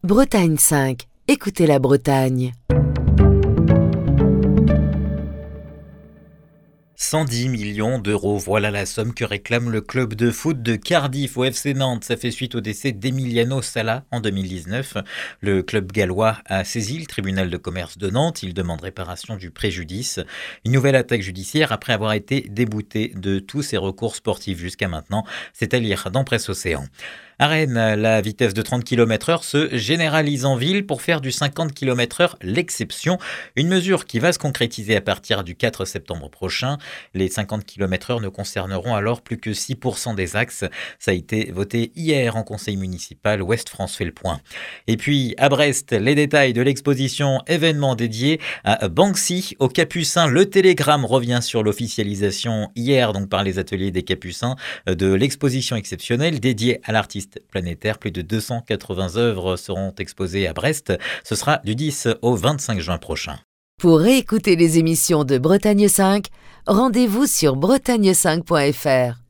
Bretagne 5. Écoutez la Bretagne. 110 millions d'euros, voilà la somme que réclame le club de foot de Cardiff au FC Nantes. Ça fait suite au décès d'Emiliano Sala en 2019. Le club gallois a saisi le tribunal de commerce de Nantes. Il demande réparation du préjudice. Une nouvelle attaque judiciaire après avoir été débouté de tous ses recours sportifs jusqu'à maintenant. C'est à lire dans Presse Océan. À Rennes, la vitesse de 30 km/h se généralise en ville pour faire du 50 km/h l'exception. Une mesure qui va se concrétiser à partir du 4 septembre prochain. Les 50 km/h ne concerneront alors plus que 6% des axes. Ça a été voté hier en conseil municipal. Ouest France fait le point. Et puis à Brest, les détails de l'exposition événement dédié à Banksy aux Capucins. Le Télégramme revient sur l'officialisation hier donc par les ateliers des Capucins de l'exposition exceptionnelle dédiée à l'artiste planétaire. Plus de 280 œuvres seront exposées à Brest. Ce sera du 10 au 25 juin prochain. Pour réécouter les émissions de Bretagne 5, rendez-vous sur bretagne5.fr.